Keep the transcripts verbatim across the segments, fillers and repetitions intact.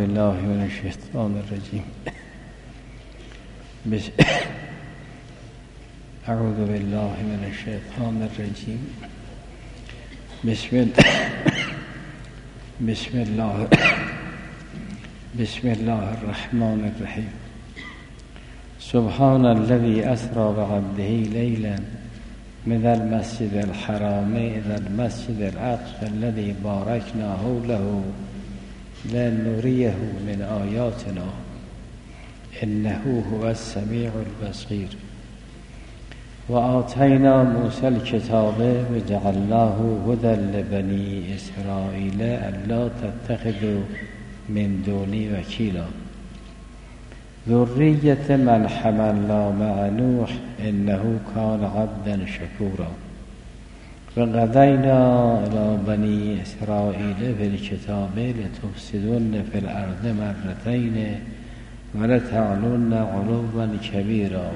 بالله من الشیطان الرجیم. بس... اعوذ بالله من الشیطان الرجیم. بسم الله بسم الله بسم الله الرحمن الرحیم. سبحان الذي اسرى بعبده ليلا من المسجد الحرام الى المسجد الاقصى الذي باركنا حوله لنريه من آیاتنا انه هو السمیع البصیر. و آتینا موسی الکتاب و جعلناه هدی لبنی اسرائیل الا تتخذوا من دونی وکیلا. ذریة من حملنا مع نوح انه كان عبدا شکورا. و قضینا الی بنی اسرائیل فی الکتاب لتفسدن فی الارض مرتین ولتعلن علوا کبیرا.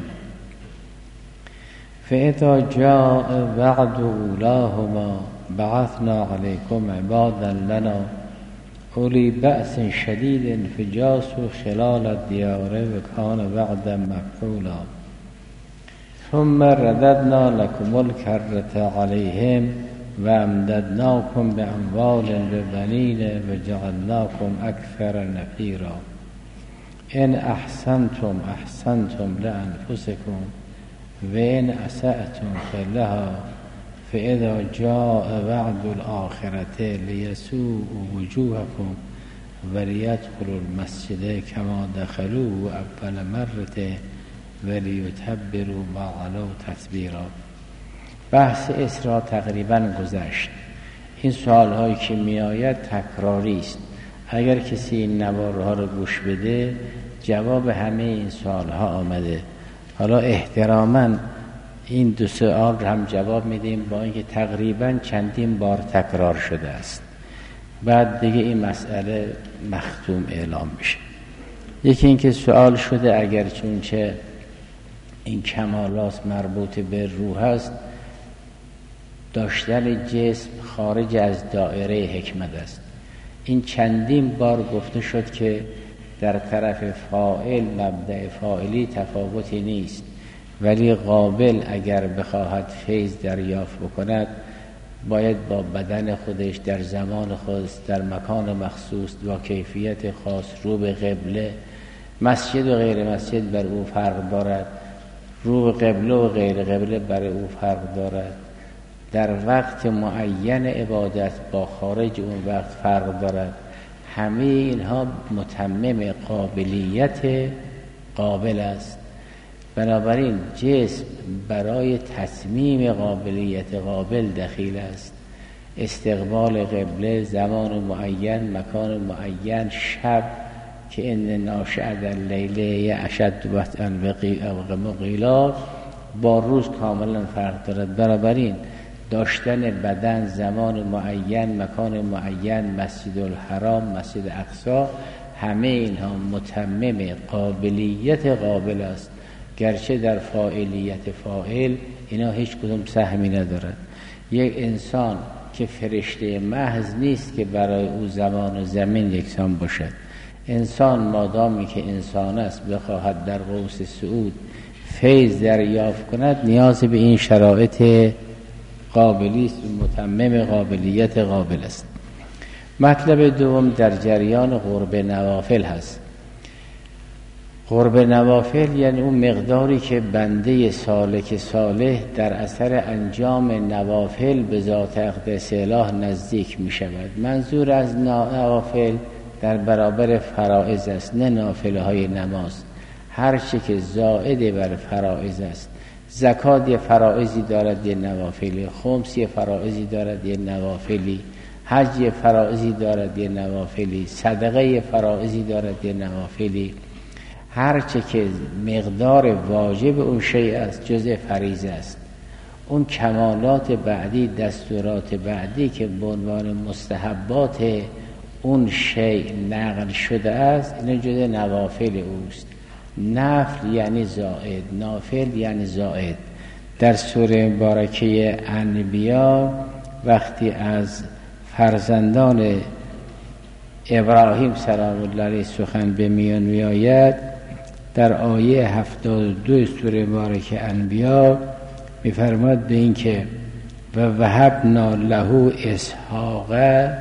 فاذا جاء وعد اولاهما بعثنا علیکم عبادا لنا اولی بأس شدید فجاسوا خلال الدیار و کان وعدا مفعولا. ثم رددنا لكم الكرة عليهم وامددناكم بأموال وبنين وجعلناكم أكثر نفيرا. إن أحسنتم أحسنتم لأنفسكم وإن أسأتم فلها. فإذا جاء وعد الآخرة ليسوءوا وجوهكم وليدخلوا المسجد كما دخلوه أول مرة ولیتبروا ما علوا تتبیرا. بحث اسراء تقریبا گذشت. این سوال هایی که می آید تکراری است. اگر کسی این نواره ها رو گوش بده جواب همه این سوال ها آمده. حالا احتراما این دو سوال رو هم جواب میدیم با اینکه تقریبا چندین بار تکرار شده است. بعد دیگه این مسئله مختوم اعلام میشه. یکی اینکه سوال شده اگر چون چه این کمالات مربوط به روح است، داشتن جسم خارج از دایره حکمت است. این چندین بار گفته شد که در طرف فاعل مبدأ فاعلی تفاوتی نیست، ولی قابل اگر بخواهد فیض دریافت بکند باید با بدن خودش در زمان خود در مکان مخصوص با کیفیت خاص رو به قبله. مسجد و غیر مسجد بر او فرق دارد، رو به قبله و غیر قبله بر او فرق دارد. در وقت معین عبادت با خارج اون وقت فرق دارد. همه اینها متمم قابلیت قابل است. بنابراین جسم برای تتمیم قابلیت قابل دخیل است. استقبال قبله، زمان معین، مکان معین، شب که ان ناشئة اللیل اشد وطئا و قیلا با روز کاملا فرق دارد. بنابراین داشتن بدن، زمان معین، مکان معین، مسجد الحرام، مسجد اقصی، همه اینها متمم قابلیت قابل است. گرچه در فاعلیت فاعل اینا هیچ کدوم سهمی ندارد. یک انسان که فرشته محض نیست که برای او زمان و زمین یکسان باشد. انسان مادامی که انسان است بخواهد در قوس صعود فیض دریافت کند نیاز به این شرایط قابلی است، متمم قابلیت قابل است. مطلب دوم در جریان قرب نوافل هست. قرب نوافل یعنی اون مقداری که بنده سالک صالح در اثر انجام نوافل به ذات اقدس اله نزدیک می شود. منظور از نوافل در برابر فرائض است، نه نافله های نماز. هر چی که زائد بر فرائض است. زکات یه فرائضی دارد، یه نوافلی. خمس یه فرائضی دارد، یه نوافلی. حج یه فرائضی دارد، یه نوافلی. صدقه یه فرائضی دارد، یه نوافلی. هر چی که مقدار واجب اون شیء است جزء فریضه است. اون کمالات بعدی، دستورات بعدی که به عنوان مستحبات اون شیء نقل شده است این جزء نوافل اوست. نفل یعنی زائد، نافل یعنی زائد. در سوره مبارکه انبیا وقتی از فرزندان ابراهیم سلام الله علیه سخن به میان میآید، در آیه هفتاد و دو سوره مبارکه انبیا میفرماد به این که و وهبنا له اسحاق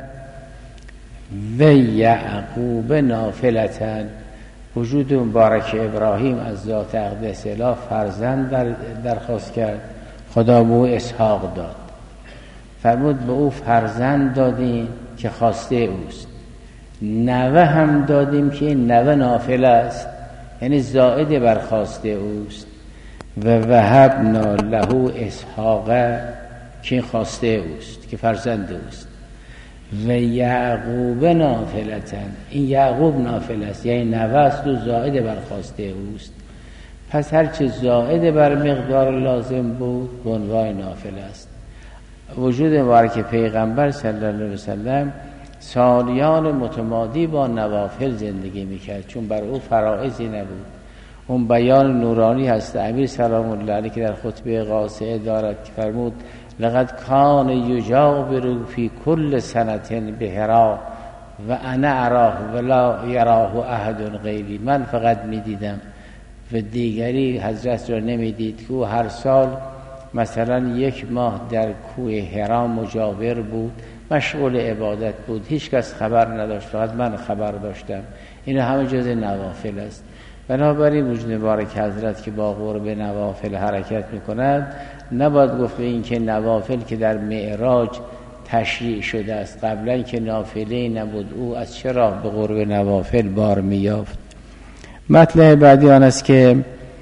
و یعقوب نافلة، وجود مبارک ابراهیم از ذات اقدس اله فرزند در درخواست کرد، خدا به او اسحاق داد. فرمود به او فرزند دادیم که خواسته اوست، نوه هم دادیم که این نوه نافله است، یعنی زائد بر خواسته اوست. و وهبنا له اسحاق که این خواسته اوست، که فرزند اوست. و یعقوب نافلة، این یعقوب نافله است، یعنی نوه است و زائد بر خواسته اوست. پس هرچه زائد بر مقدار لازم بود به عنوان نافله است. وجود مبارک پیغمبر صلی الله علیه وسلم سالیان متمادی با نوافل زندگی میکرد، چون بر او فرائضی نبود. اون بیان نورانی هست امیر سلام الله علیه که در خطبه قاصعه دارد که فرمود لقد کان یجاور فی کل سنة بهرا و انا اراه ولا یراه احد غیری، من فقط میدیدم و دیگری حضرت را نمیدید، که او هر سال مثلا یک ماه در کوه هرا مجاور بود، مشغول عبادت بود، هیچ کس خبر نداشت، فقط من خبر داشتم. این همه جز نوافل است. بنابراین وجود مبارک حضرت که با قرب نوافل حرکت میکند، نباید گفت به این که نوافل که در معراج تشریع شده است، قبلا که نافله نبود، او از چرا به قرب نوافل بار میافت. مطلب بعدی آن است که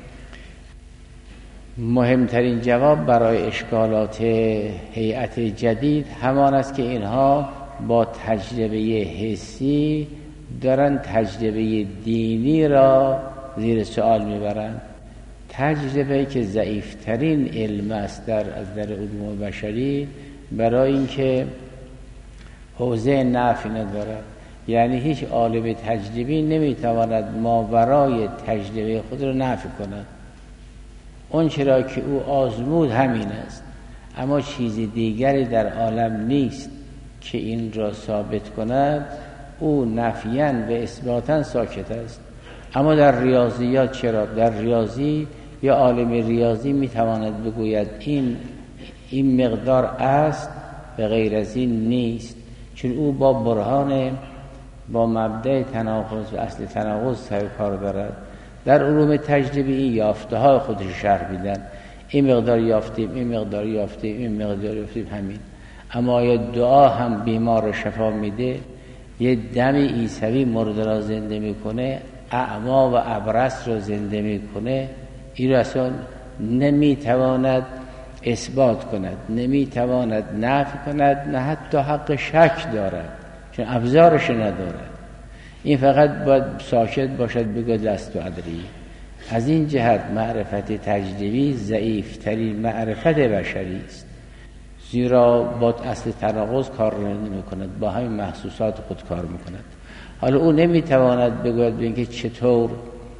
مهمترین جواب برای اشکالات هیئت جدید همان است که اینها با تجربه حسی دارن تجربه دینی را زیر سوال میبرند. تجربه که ضعیفترین علم است در از در علوم بشری، برای اینکه حوزه نفی ندارد، یعنی هیچ عالم تجربی نمیتواند ماورای تجربه خود را نفی کند. اون چرا که او آزمود همین است، اما چیزی دیگری در عالم نیست که این را ثابت کند. او نفیاً و اثباتاً ساکت است. اما در ریاضیات چرا؟ در ریاضی یا عالم ریاضی میتواند بگوید این این مقدار است و غیر از این نیست، چون او با برهان با مبدأ تناقض و اصل تناقض سر کار دارد. در علوم تجربی این یافته های خودش شرح میدن، این مقدار یافتیم، این مقدار یافتیم، این مقدار یافتیم، همین. اما آیا دعا هم بیمار رو شفا میده؟ یه دم عیسوی مرده را زنده میکنه، اعما و ابرص را زنده میکنه؟ این را اصلا نمیتواند اثبات کند، نمیتواند نفی کند، نه حتی حق شک دارد، چون ابزارش ندارد. این فقط باید ساکت باشد، بگه دست و ادری. از این جهت معرفت تجربی ضعیفترین معرفت بشری است، زیرا با اصل تناقض کار نمی کند، با همین محسوسات خود کار می کند. حالا او نمیتواند بگوید به اینکه چطور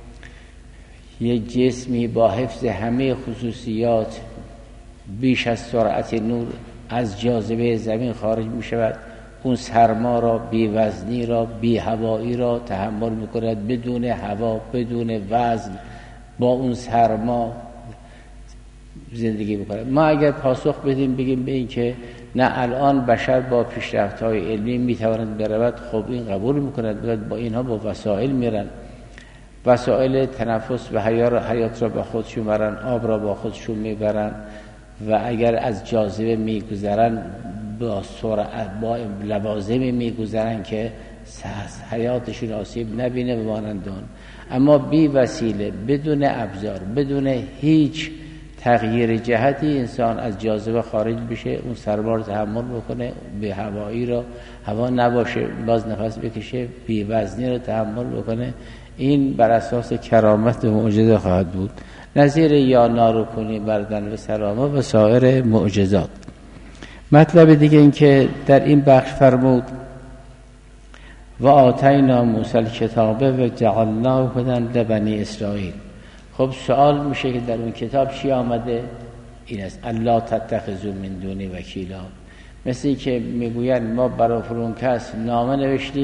یک جسمی با حفظ همه خصوصیات بیش از سرعت نور از جاذبه زمین خارج می شود، اون سرما را، بی وزنی را، بی هوایی را تحمل می کند، بدون هوا، بدون وزن، با اون سرما زندگی بکنه. ما اگر پاسخ بدیم بگیم به این که نه الان بشر با پیشرفت‌های علمی میتواند برود، خب این قبول میکند، با اینها با وسایل میرن، وسایل تنفس و حیات را با خودشون میبرن، آب را با خودشون میبرن، و اگر از جاذبه میگذرن با سرعت با لوازمی میگذرن که حیاتشون آسیب نبینه و مانندان. اما بی وسیله، بدون ابزار، بدون هیچ تغییر جهتی انسان از جاذبه خارج بشه، اون سربار تحمل بکنه، به هوایی را هوا نباشه باز نفس بکشه، بی وزنی را تحمل بکنه، این بر اساس کرامت و معجزه خواهد بود، نظیر یا نارکنی بردن و سلامه و سایر معجزات. مطلب دیگه این که در این بخش فرمود و آتینا موسی الکتاب و جعلناه هدی لبنی اسرائیل. خب سوال میشه که در اون کتاب چی آمده؟ این است الا تتخذوا من دونی وکیلا. مثل که میگوین ما برای فلان کس نامه نوشتیم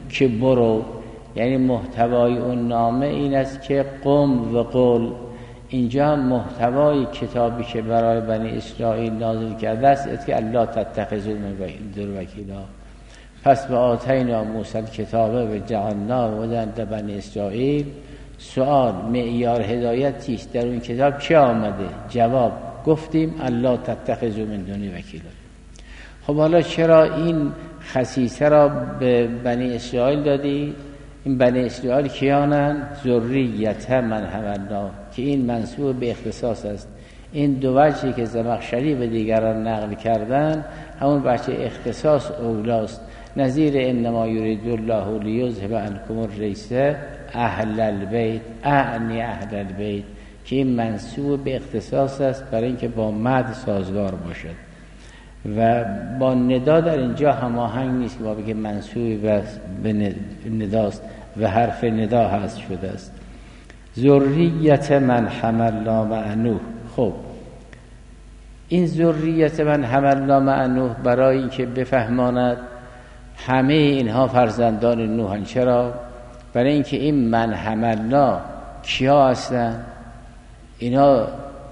که برو، یعنی محتوای اون نامه این است که قم و قل. اینجا محتوای کتابی که برای بنی اسرائیل نازل کرده است که الله تتخذوا من دون وکیلا. پس به آتینا موسی الکتاب و جعلنا هدی لبنی اسرائیل. سوال معیار هدایتی است در اون کتاب چه آمده؟ جواب گفتیم الله تتخذوا من دون وکیلا. خب حالا چرا این خصیصه را به بنی اسرائیل دادی؟ این بنی اسرائیل کیانند؟ ذریت من حملنا، که این منسوب به اختصاص است. این دو وجهی که زمخشری به دیگران نقل کردن همون وجه اختصاص اولاست. نظیر انما یرید الله لیذهب عنکم الرجس اهل البیت، اعنی اهل البیت، که این منسوب به اختصاص است برای اینکه با مد سازگار باشد و با ندا در اینجا هماهنگ نیست که با بگه منسوب به نداست و حرف ندا حذف شده است. ذریت من حملنا مع نوح. خب این ذریت من حملنا مع نوح برای اینکه بفهماند همه اینها فرزندان نوحن. چرا؟ برای اینکه این من حملنا کیا هستن؟ اینا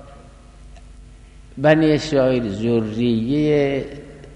بنی اسرائیل ذریه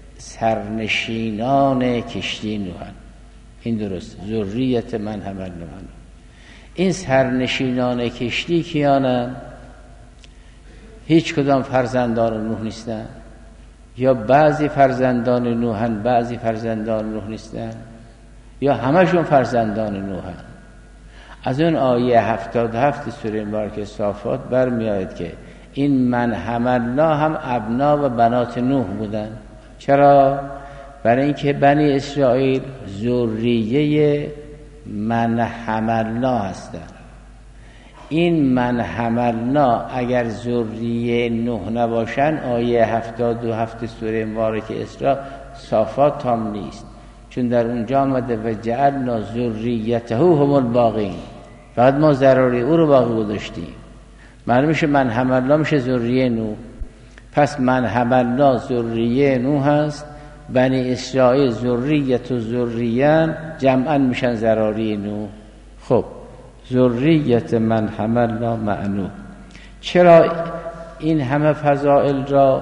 سرنشینان کشتی نوحن. این درست، ذریت من حملنا مع نوح. این سرنشینان کشتی کیانن؟ هیچ کدام فرزندان نوح نیستن، یا بعضی فرزندان نوحن بعضی فرزندان نوح نیستن، یا همشون فرزندان نوحن. از اون آیه هفتاد و هفت سوره مبارکه صافات برمیاد که این من حملنا هم ابنا و بنات نوح بودن. چرا؟ برای اینکه بنی اسرائیل ذریه من حملنا هستن. این من حملنا اگر ذریه نوح نباشن آیه هفتاد و هفت سوره مبارکه اسراء صافات تام نیست، چون در اونجا آمده و جعلنا ذریته هم الباقین، فقط ما ضروری او رو باقی گذاشتیم. معلوم میشه من حملنا میشه ذریه نوح. پس من حملنا ذریه نوح هست، بنی اسرائیل ذریت و ذریان جمعا میشن ضروری نوح. خب ذریت من حملنا مع نوح. چرا این همه فضائل را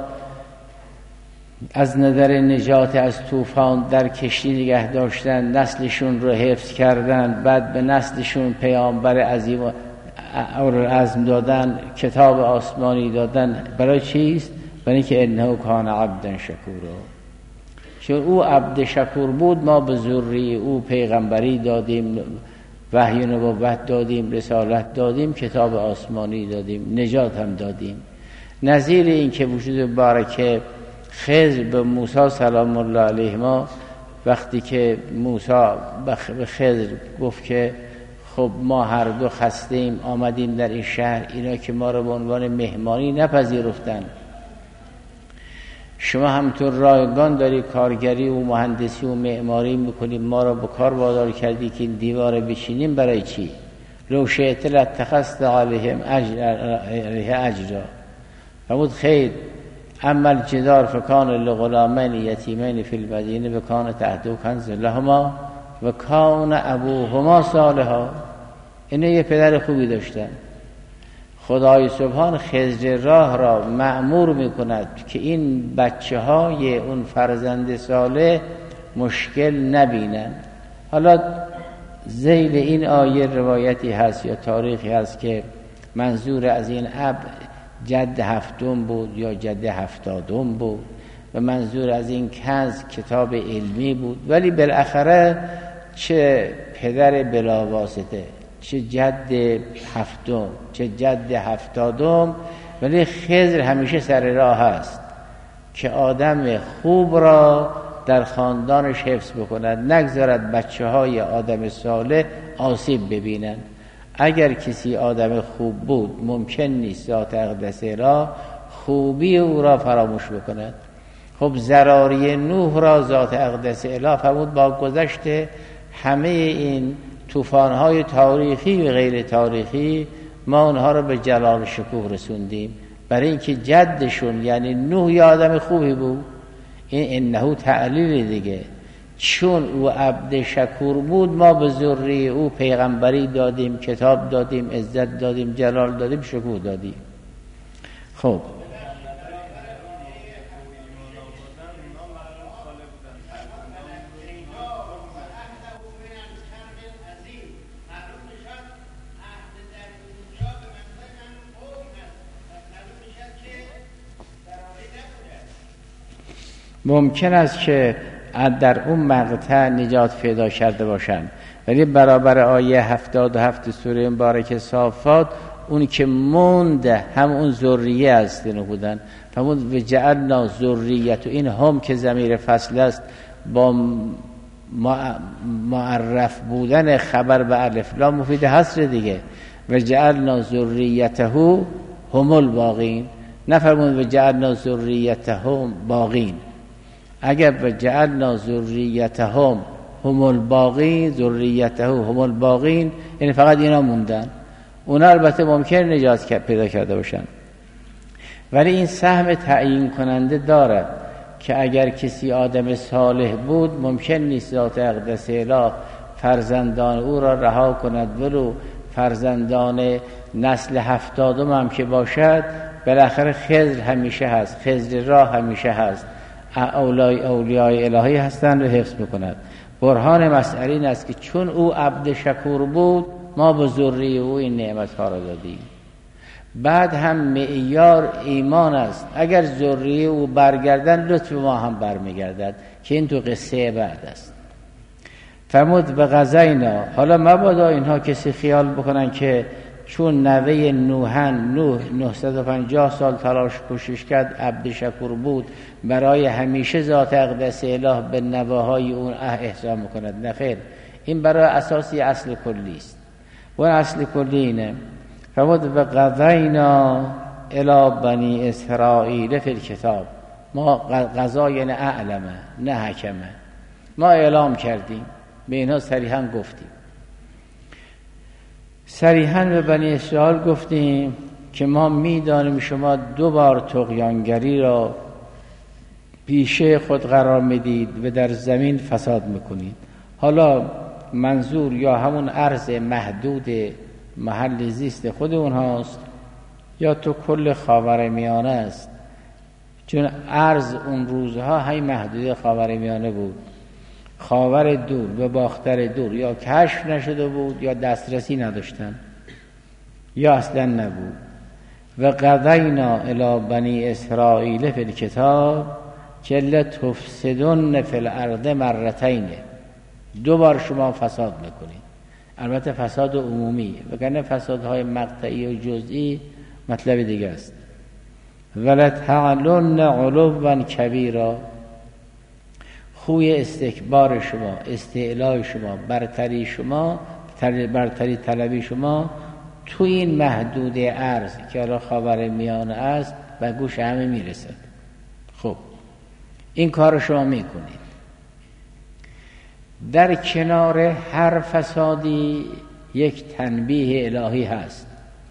از نظر نجات از طوفان در کشتی نگه داشتن، نسلشون رو حفظ کردن، بعد به نسلشون پیامبر عظیم و عزم دادن، کتاب آسمانی دادن؟ برای چیست؟ برای اینکه انه کان عبدا شکورا. چون او عبد شکور بود ما به ذریه او پیغمبری دادیم، وحی نبوت دادیم، رسالت دادیم، کتاب آسمانی دادیم، نجات هم دادیم. نظیر این که وجود بارکه خضر به موسی سلام الله علیه ما وقتی که موسی به خضر گفت که خب ما هر دو خستیم آمدیم در این شهر، اینا که ما رو به عنوان مهمانی نپذیرفتن، شما همطور رایگان داری کارگری و مهندسی و معماری میکنیم، ما رو به کار وادار کردی که این دیوار بچینیم، برای چی؟ لو شئت لاتخذت علیهم اجرا. فرمود خیر، اما الجدار فکان لغلامین یتیمین فی المدینه و کان تحته کنز لهما و کان ابوهما صالحا. اینا یه پدر خوبی داشتن. خدای سبحان خضر راه را مأمور میکند که این بچه های اون فرزند صالح مشکل نبینن. حالا ذیل این آیه روایتی هست یا تاریخی هست که منظور از این اب جد هفتم بود یا جد هفتادم بود و منظور از این کنز کتاب علمی بود، ولی بالاخره چه پدر بلاواسطه، چه جد هفتم، چه جد هفتادم، ولی خضر همیشه سر راه هست که آدم خوب را در خاندانش حفظ بکند، نگذارد بچه های آدم صالح آسیب ببینن. اگر کسی آدم خوب بود ممکن نیست ذات اقدس را خوبی او را فراموش بکند. خب ضراری نوح را ذات اقدس اله فرمود با گذشت همه این طوفان‌های تاریخی و غیر تاریخی ما اونها رو به جلال شکوه رسوندیم، برای اینکه جدشون یعنی نوح یه آدم خوبی بود. این انه تعلیل دیگه چون او عبد شکور بود ما به ذریه او پیغمبری دادیم، کتاب دادیم، عزت دادیم، جلال دادیم، شکوه دادیم. خب ممکن است که در اون مقطع نجات پیدا کرده باشند، ولی برابر آیه هفتاد و هفت سوره مبارکه صافات اون که مونده هم اون ذریه است اینو بودن. فرمود و جعلنا ذریته، این هم که ضمیر فصل است با معرف بودن خبر به الف لام مفید حصر دیگه. و جعلنا ذریته هم الباقین، نفرمود و جعلنا ذریتهم باقین. اگر و جعلنا ذریتهم هم الباقین، ذریته هم الباقین، یعنی فقط اینا موندن. اونا البته ممکن نجات پیدا کرده باشن، ولی این سهم تعیین کننده دارد که اگر کسی آدم صالح بود ممکن نیست ذات اقدس اله فرزندان او را رها کند، ولو فرزندان نسل هفتادم هم که باشد بالاخره خضر همیشه هست، خضر راه همیشه هست، اولای اولیای الهی هستند و حفظ میکند. برهان مسئله این است که چون او عبد شکور بود ما به ذریه او این نعمت ها را دادیم. بعد هم معیار ایمان است، اگر ذریه او برگردن لطف ما هم برمیگردد، که این تو قصه بعد است. فرمود به غزینا، حالا مبادا اینها کسی خیال بکنن که چون نوه نوحن نوح نهصد و پنجاه سال تلاش کوشش کرد، عبد شکور بود، برای همیشه ذات اقدس اله به نواهای اون احسان میکند. نخیر، این برای اساسی اصل کلی است و اصل کلی اینه. فرمود و قضینا الی بنی اسرائیل فی الکتاب، ما قضا یعنی اعلمه نه حکمه، ما اعلام کردیم به اینها، صریحا گفتیم صریحا به بنی اسرائیل گفتیم که ما میدانیم شما دو بار طغیانگری را پیشه خود قرار میدید و در زمین فساد میکنید. حالا منظور یا همون عرض محدود محل زیست خود اونهاست یا تو کل خاورمیانه است، چون عرض اون روزها های محدود خاورمیانه بود. خاور دور و باختر دور یا کشف نشده بود یا دسترسی نداشتن یا اصلا نبود. و قضینا الی بنی اسرائیل فی الکتاب که لتفسدن فی الارض مرتین، دو بار شما فساد میکنید. البته فساد عمومی، وگرنه فسادهای مقطعی و جزئی مطلب دیگه است. ولتعلن علوا کبیرا، خوی استکبار شما، استعلای شما، برتری شما، برتری طلبی شما تو این محدود عرض که الان خاور میانه است و گوش همه میرسد. خب این کار شما میکنید. در کنار هر فسادی یک تنبیه الهی هست.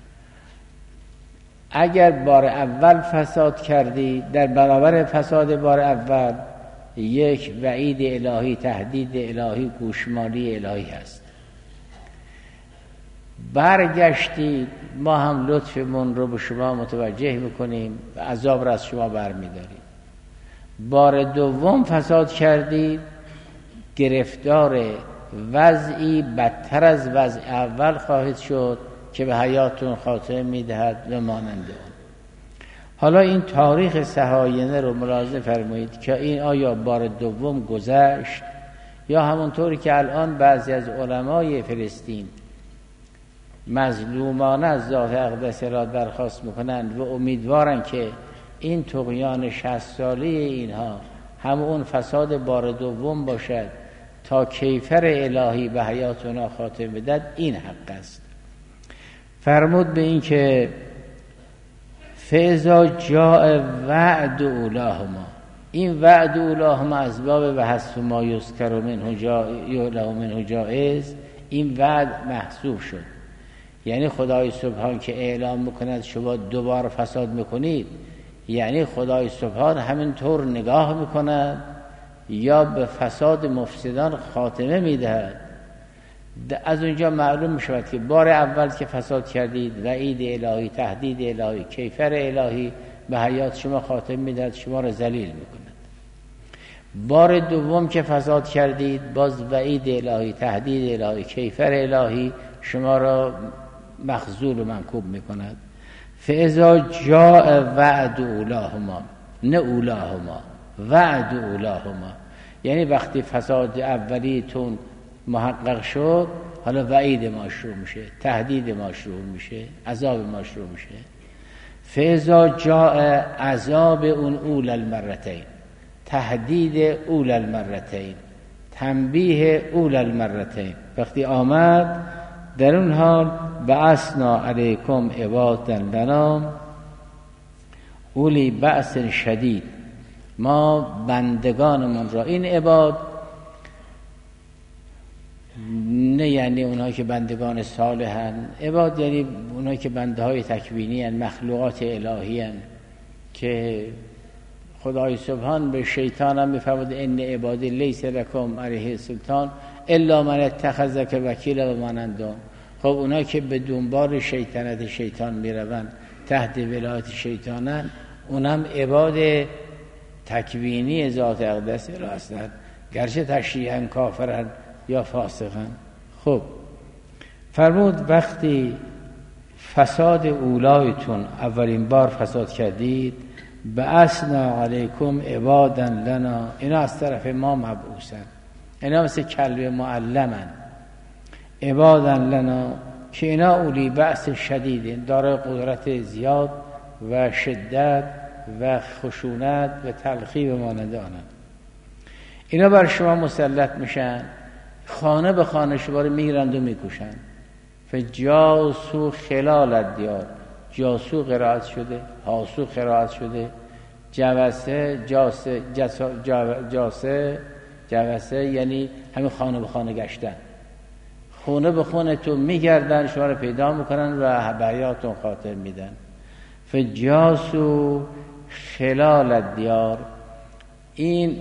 اگر بار اول فساد کردی، در برابر فساد بار اول یک وعید الهی، تهدید الهی، گوشمالی الهی هست. برگشتید ما هم لطفمون رو به شما متوجه میکنیم و عذاب را از شما برمیداریم. بار دوم فساد کردید، گرفتار وضعی بدتر از وضع اول خواهید شد که به حیاتون خاتمه میدهد و مانند اون. حالا این تاریخ صهاینه رو ملاحظه فرمایید که این آیا بار دوم گذشت یا همونطوری که الان بعضی از علمای فلسطین مظلومانه از ذات اقدس را درخواست میکنند و امیدوارن که این طغیان شصت ساله اینها هم اون فساد بار دوم باشد تا کیفر الهی به حیات اونا خاتمه بدهد، این حق است. فرمود به این که فاذا جاء وعد اولاهما، این وعد اولاهما از باب و حذف ما یذکر منه جائز منه جائز، این وعد محذوف شد. یعنی خدای سبحان که اعلام میکند شما دوبار فساد میکنید، یعنی خدای سبحان همینطور نگاه میکند یا به فساد مفسدان خاتمه میدهد. از اونجا معلوم میشود که بار اول که فساد کردید وعید الهی، تهدید الهی، کیفر الهی به حیات شما خاتمه میدهد، شما را ذلیل میکند. بار دوم که فساد کردید باز وعید الهی، تهدید الهی، کیفر الهی شما را مخذول و منکوب میکند. فاذا جاء وعد اولاهما، نه اولاهما، وعد اولاهما، یعنی وقتی فساد اولیتون محقق شد حالا وعید ما شروع میشه، تهدید ما شروع میشه، عذاب ما شروع میشه. فاذا جاء عذاب اون اول المرتين، تهدید اول المرتين، تنبیه اول المرتين وقتی آمد، در اون حال بعثنا علیکم عبادا لنا اولی بأس شدید، ما بندگانمون را، این عباد نه یعنی اونها که بندگان صالحن، عباد یعنی اونها که بنده های تکوینی هن، مخلوقات الهی هن که خدای سبحان به شیطان هم میفرمود ان عبادی لیس لکم علیه سلطان الا من اتخذک وکیلا و مانندهم. خب اونا که به دنبال شیطنت شیطان میروند، تحت ولایت شیطانن، اونم عباد تکوینی ذات اقدس را هستند، گرچه تشریعاً کافرن یا فاسقن. خب فرمود وقتی فساد اولایتون اولین بار فساد کردید، بعثنا علیکم عبادا لنا، اینا از طرف ما مبعوثن، اینا مثل کلب معلمن، عبادا لنا که اینا اولی بأس شدیدین، داره قدرت زیاد و شدت و خشونت و تلخی و مانند آنن. اینا بر شما مسلط میشن، خانه به خانه شما رو میگیرند و میکشن. فجاسو خلال الدیار، جاسو قرائت شده، هاسو قرائت شده، جوسه جاسه جاسه جاسه جوسه یعنی همین خانه به خانه گشتن، خونه به خونه تو میگردن، شما رو پیدا میکنن و حیاتون خاطر میدن. فجاسو خلال الدیار، این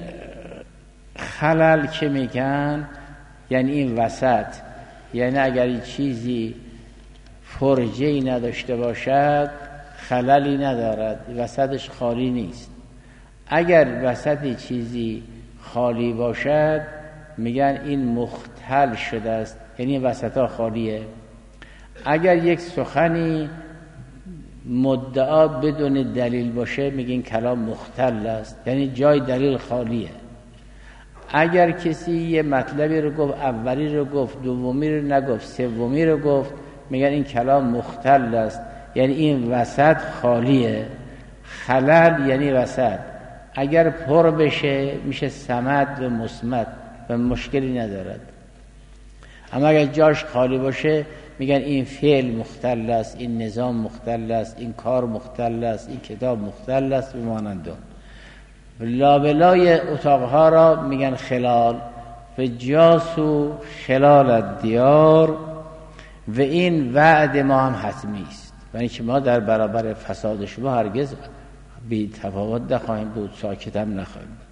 خلل که میگن یعنی این وسط، یعنی اگر این چیزی فرجه‌ای نداشته باشد خللی ندارد، وسطش خالی نیست. اگر وسطی چیزی خالی باشد میگن این مختل شده است، یعنی وسطا خالیه. اگر یک سخنی مدعا بدون دلیل باشه میگن کلام مختل است، یعنی جای دلیل خالیه. اگر کسی یه مطلبی رو گفت، اولی رو گفت، دومی رو نگفت، سومی رو گفت، میگن این کلام مختل است، یعنی این وسط خالیه. خلل یعنی وسط، اگر پر بشه میشه صمد و مصمت و مشکلی ندارد. اما اگر جاش خالی باشه میگن این فعل مختل است، این نظام مختل است، این کار مختل است، این کتاب مختل است و مانند آن. لابلای اتاقها را میگن خلال. و جاسو خلال الدیار، و این وعد ما هم حتمی است، و اینکه ما در برابر فساد شما هرگز بی تفاوت نخواهیم بود، ساکت هم نخواهیم بود.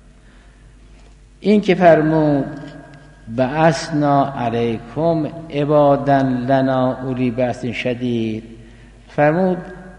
این که فرمود بعثنا علیکم عبادا لنا اولی بأس شدید، فرمود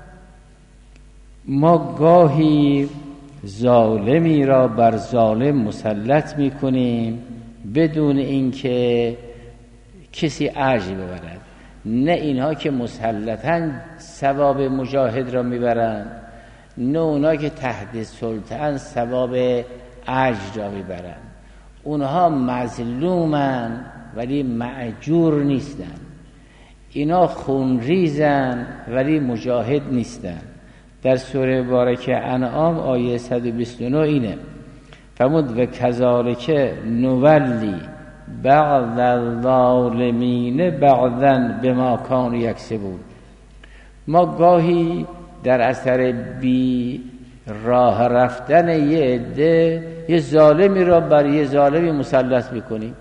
ما گاهی ظالمی را بر ظالم مسلط میکنیم بدون اینکه کسی اجر ببرد. نه اینها که مسلطاً ثواب مجاهد را میبرند، نه اونها که تحت سلطه‌اند ثواب اجر را میبرند. اونها مظلومن ولی مأجور نیستن، اینا خونریزن ولی مجاهد نیستن. در سوره مبارکه انعام آیه صد و بیست و نه اینه، فرمود و کذالک نولی بعض الظالمین بعضا بما کانوا یکسبون. ما گاهی در اثر بی راه رفتن یه عده یه ظالمی را بر یه ظالمی مسلط میکنیم.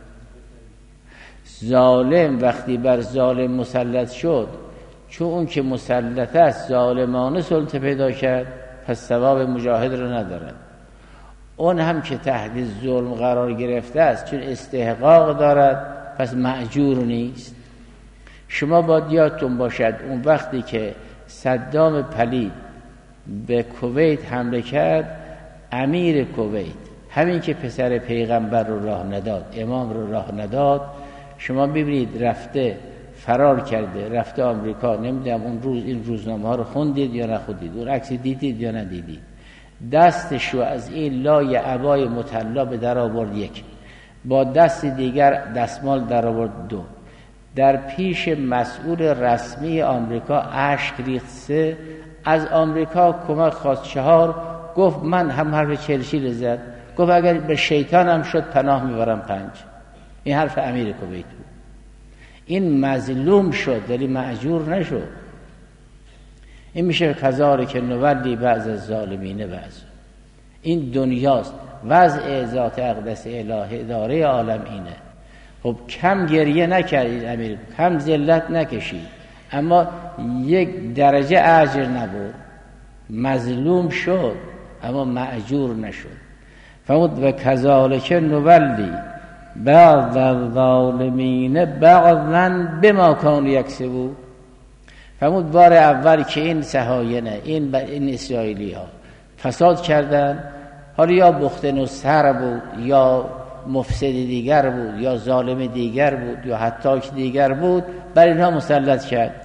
ظالم وقتی بر ظالم مسلط شد، چون اون که مسلط است ظالمانه سلطه پیدا کرد، پس ثواب مجاهد را ندارد. اون هم که تحت ظلم قرار گرفته است چون استحقاق دارد پس مأجور نیست. شما باید یادتون باشد اون وقتی که صدام پلید به کویت حمله کرد، امیر کویت همین که پسر پیغمبر رو راه نداد، امام رو راه نداد، شما ببینید رفته فرار کرده، رفته آمریکا. نمیدونم اون روز این روزنامه ها رو خوندید یا نخوندید، اون عکس دیدید یا ندیدید. دستشو از این لای عبای مطلا به در آورد یک، با دست دیگر دستمال در آورد دو، در پیش مسئول رسمی آمریکا اشک ریخت سه، از آمریکا کمک خواست چهار، گفت من هم حرف چرچیل زد، گفت اگر به شیطانم شد پناه میبرم پنج. این حرف امیر کویت بود. این مظلوم شد ولی مأجور نشد. این میشه کذاره که نولی بعض الظالمین بعض. این دنیاست، وضع ذات اقدس الهی اداره عالم اینه. خب کم گریه نکردید امیر، کم ذلت نکشید، اما یک درجه اجر نبود. مظلوم شد اما مأجور نشد. فرمود و کذالک نولی بعض الظالمین بعضا بما کانوا یکسبون. فرمود بار اول که این صهاینه، این این اسرائیلی ها فساد کردن، حالا یا بخت نصر بود یا مفسد دیگر بود یا ظالم دیگر بود یا هتاک دیگر بود، بر اینها مسلط کرد.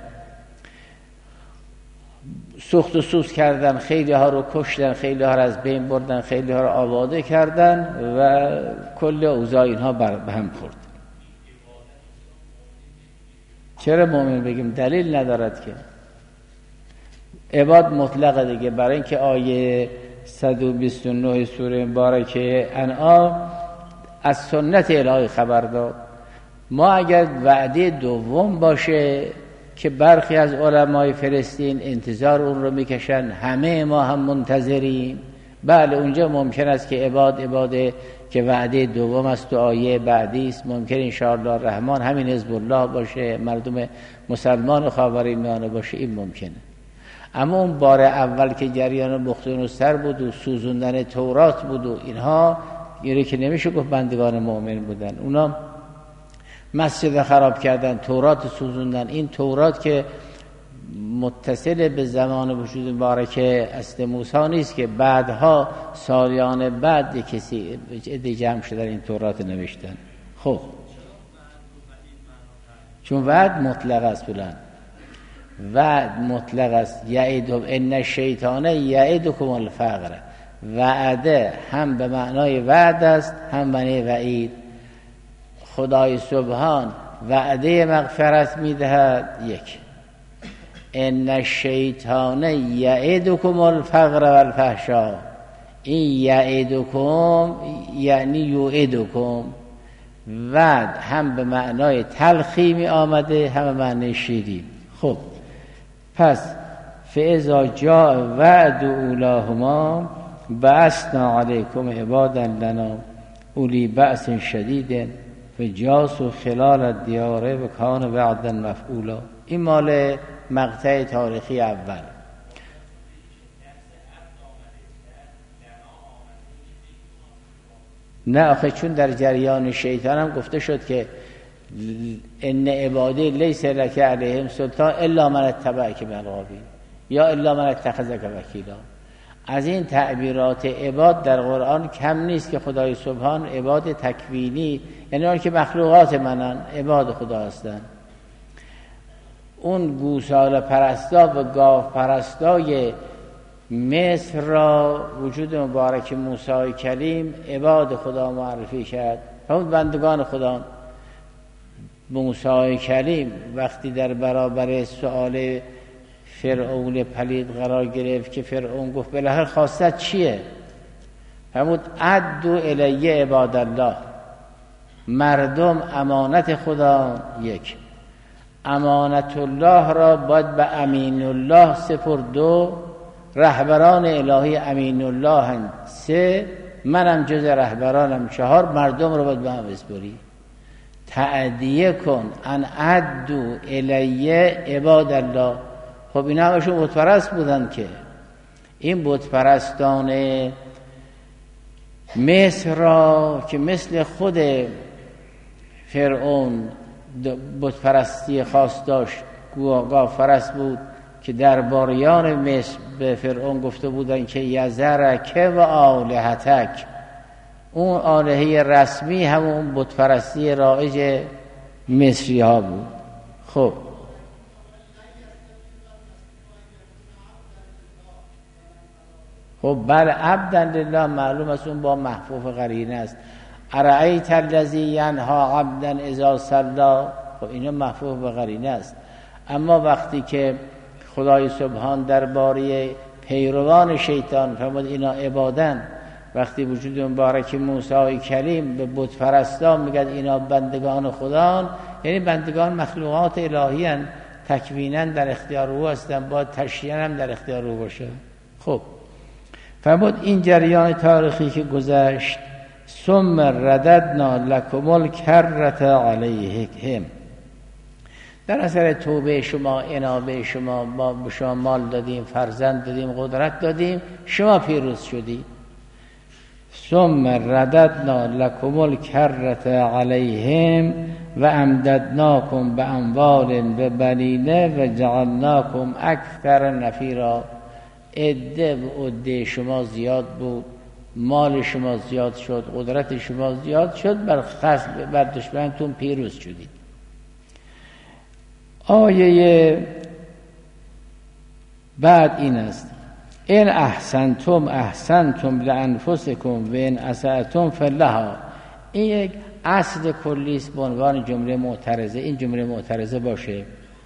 سخت و سوز کردن، خیلی ها رو کشتن، خیلی ها رو از بین بردن، خیلی ها رو آباده کردن و کل اوضاع اینها به هم خورد. چرا مؤمن بگیم؟ دلیل ندارد که. عباد مطلقه دیگه، برای اینکه آیه صد و بیست و نه سوره مبارکه انعام از سنت الهی خبر داد. ما اگر وعده دوم باشه که برخی از علمای فلسطین انتظار اون رو میکشن، همه ما هم منتظریم، بله اونجا ممکن است که عباد عباده که وعده دوم است و آیه بعدی است، ممکن انشاءالله الرحمن همین حزب الله باشه، مردم مسلمان خاورمیانه باشه، این ممکنه. اما اون بار اول که جریان بخت و نصر بود و سوزوندن تورات بود و اینها، اینه که نمیشه گفت بندگان مؤمن بودن. اونا مسجد خراب کردن، تورات سوزوندن. این تورات که متصل به زمان وجود مبارکه اصل موسی نیست که بعدها سالیان بعد کسی عده جمع شدن این تورات نوشتن. خب چون وعد مطلق است، بلند وعد مطلق است. یعدهم ان الشیطان یعدکم الفقر، وعده هم به معنای وعد است هم معنی وعید. خدای سبحان وعده مغفرت میدهد یک، ان الشیطان یعدکم الفقر والفحشاء. این یعدکم یعنی یوعدکم، وعد هم به معنای تلخی می آمده هم به معنای شیرین. خب پس فاذا جاء وعد اولاهما بعثنا علیکم عبادا لنا اولی بأس شدید فجاسوا خلال الدیار و کان وعدا مفعولا. این مال مقطع تاریخی اول. نه آخه چون در جریان شیطان هم گفته شد که ان عبادی لیس لک علیهم سلطان الا من اتبعک من الغاوین یا الا من اتخذک وکیلا. از این تعبیرات عباد در قرآن کم نیست که خدای سبحان عباد تکوینی، یعنی اون که مخلوقات منن، عباد خدا هستن. اون گوساله پرستا و گاو پرستای مصر را وجود مبارک موسی کلیم عباد خدا معرفی کرد. همون بندگان خدا. موسی کلیم وقتی در برابر سؤال فرعون پلید قرار گرفت که فرعون گفت بالاخره خواستت چیه؟ همون عدو الیه عباد الله، مردم امانت خدا. یک، امانت الله را باید به امین الله سپرد. دو، رهبران الهی امین الله هست. سه، منم جز رهبرانم. چهار، مردم را باید به هم اسپری. تعدیه کن ان عدو الیه عباد الله. خب این همشون بتپرست بودن که این بتپرستان مصر را که مثل خود فرعون بت پرستی خاص داشت، گاو پرست بود که درباریان مصر به فرعون گفته بودن که یذرک و آلهتک، اون آلهه رسمی همون بت پرستی رایج مصری ها بود. خب خب بله، عبدا لله معلوم است اون با محفوف قرینه است. ارأیت الذی ینها عبدا اذا صلی، خب اینا محفوف به قرینه است. اما وقتی که خدای سبحان درباره پیروان شیطان فرمود اینا عبادن، وقتی وجود مبارک موسی کلیم به بت پرستان میگه اینا بندگان خدان، یعنی بندگان مخلوقات الهی ان، تکوینا در اختیار او هستن، با تشریعا هم در اختیار او باشه. خب فرمود این جریان تاریخی که گذشت، ثم رددنا لکم الکرة علیهم، در اثر توبه شما، انابه شما، ما به شما مال دادیم، فرزند دادیم، قدرت دادیم، شما پیروز شدید. ثم رددنا لکم الکرة علیهم و امددناکم به اموال به بنین و جعلناکم اکثر نفیرا، عده و عده شما زیاد بود، مال شما زیاد شد، قدرت شما زیاد شد، بر خصم بر دشمنتون پیروز شدید. آیه بعد این است ان احسنتم احسنتم لانفسکم و ان اسأتم فلها. این یک اصل کلی است به عنوان جمله معترضه. این جمله معترضه باشه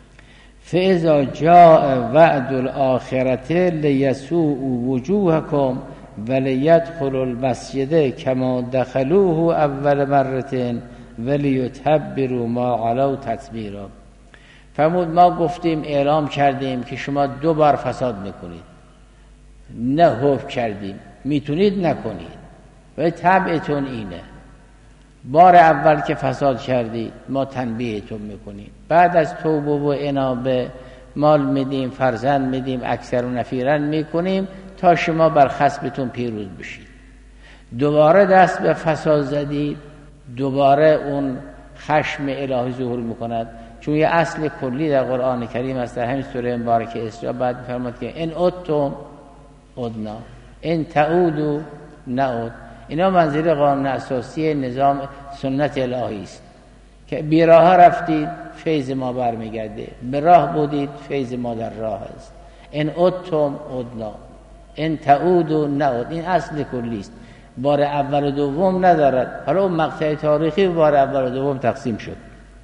فاذا جاء وعد الاخرة لیسوء وجوهکم ولیدخلوا المسجد کما دخلوه اول مرة ولیتبروا ما علوا تتبیرا. فرمود ما گفتیم، اعلام کردیم که شما دو بار فساد میکنید، نه حکم کردیم میتونید نکنید، ولی طبعتون اینه. بار اول که فساد کردید ما تنبیهتون میکنیم، بعد از توبه و انابه مال میدیم، فرزند میدیم، اکثر و نفیرن میکنیم تا شما بر خصمتون پیروز بشید. دوباره دست به فساد زدید، دوباره اون خشم الهی ظهور میکند، چون یه اصل کلی در قرآن کریم است. در همین سوره مبارکه اسراء بعد می‌فرماد که ان عدتم عدنا ان تعودوا نعود. اینا منظور قانون اساسی نظام سنت الهی است که بی راه رفتید فیض ما برمیگرده، به راه بودید فیض ما در راه است. ان عدتم عدنا ان تعودوا نعود، این اصل کلی است، بار اول و دوم ندارد. حالا اون مقطع تاریخی بار اول و دوم تقسیم شد.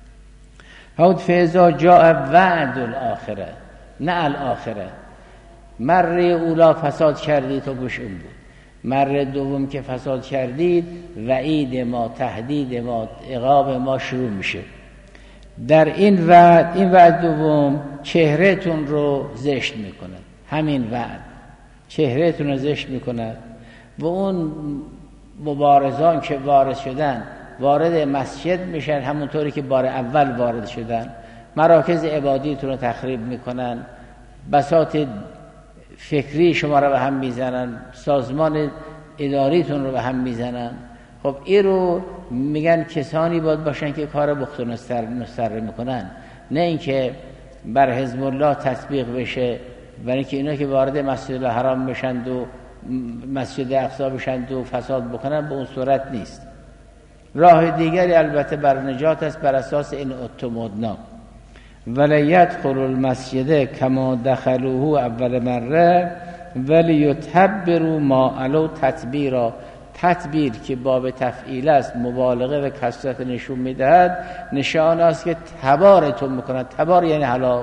حد فیضا جاء وعد الاخره، نه الاخره. مره اولا فساد کردید تو گوش اون بود، مره دوم که فساد کردید وعید ما، تهدید ما، عقاب ما شروع میشه. در این وعد، این وعد دوم چهرهتون رو زشت میکنه، همین وعد چهرهتون رو زشت میکنه. و اون مبارزان که وارد شدن وارد مسجد میشن، همونطوری که بار اول وارد شدن، مراکز عبادیتون رو تخریب میکنن، بساط فکری شما رو به هم میزنن، سازمان اداریتون رو به هم میزنن. خب این رو میگن کسانی باید باشن که کار بخت و نستر میکنن، نه اینکه بر حزب الله تطبیق بشه، برای اینکه اینا که وارد مسجد الحرام بشند و مسجد اقصی بشند و فساد بکنن، به اون صورت نیست. راه دیگری البته بر نجات است بر اساس این اتمودنا ولیدخلوا المسجد کما دخلوه اول مره ولیتبروا ما علوا تتبیرا. تتبیر که باب تفعیل است، مبالغه و کثرت نشون میدهد، نشان است که تبارتون میکند. تبار یعنی هلاک.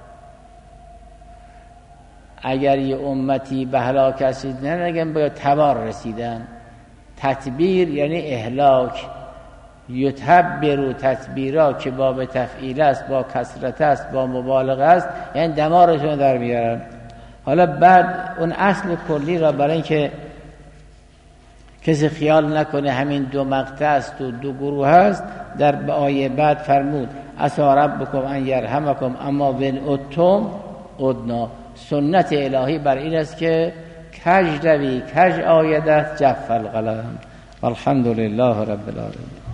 اگر یه امتی به هلاک رسید، نه نگم باید تبار رسیدن. تتبیر یعنی اهلاک. یتبروا تتبیرا که باب تفعیل است، با کثرت است، با مبالغه است، یعنی دمارتون در میارن. حالا بعد اون اصل کلی را برای اینکه کسی خیال نکنه همین دو مقطع است و دو گروه است، در آیه بعد فرمود عسی ربکم ان یرحمکم اما ون اتم ادنا. سنت الهی بر این است که کج روی کج آیدت جف القلم. الحمد لله رب العالمین.